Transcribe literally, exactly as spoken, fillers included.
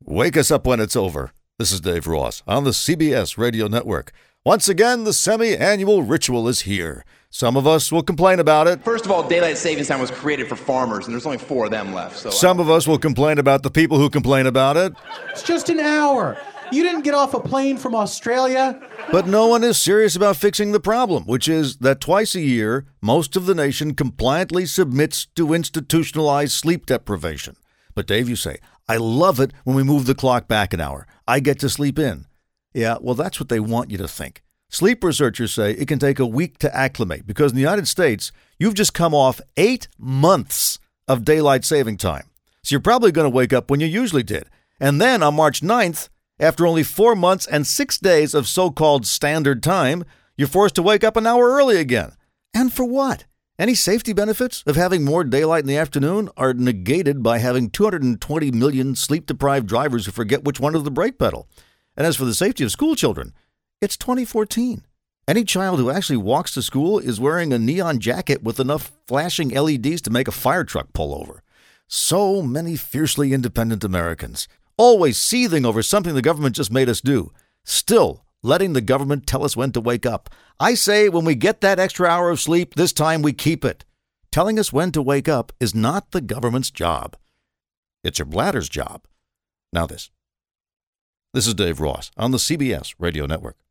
Wake us up when it's over. This is Dave Ross on the C B S Radio Network. Once again, the semi-annual ritual is here. Some of us will complain about it. First of all, daylight savings time was created for farmers, and there's only four of them left. So Some of us will complain about the people who complain about it. It's just an hour. You didn't get off a plane from Australia. But no one is serious about fixing the problem, which is that twice a year, most of the nation compliantly submits to institutionalized sleep deprivation. But Dave, you say, I love it when we move the clock back an hour. I get to sleep in. Yeah, well, that's what they want you to think. Sleep researchers say it can take a week to acclimate because in the United States, you've just come off eight months of daylight saving time. So you're probably going to wake up when you usually did. And then on March ninth, after only four months and six days of so-called standard time, you're forced to wake up an hour early again. And for what? Any safety benefits of having more daylight in the afternoon are negated by having two hundred twenty million sleep-deprived drivers who forget which one is the brake pedal. And as for the safety of school children, it's twenty fourteen. Any child who actually walks to school is wearing a neon jacket with enough flashing L E Ds to make a fire truck pull over. So many fiercely independent Americans, always seething over something the government just made us do, still letting the government tell us when to wake up. I say when we get that extra hour of sleep, this time we keep it. Telling us when to wake up is not the government's job. It's your bladder's job. Now this. This is Dave Ross on the C B S Radio Network.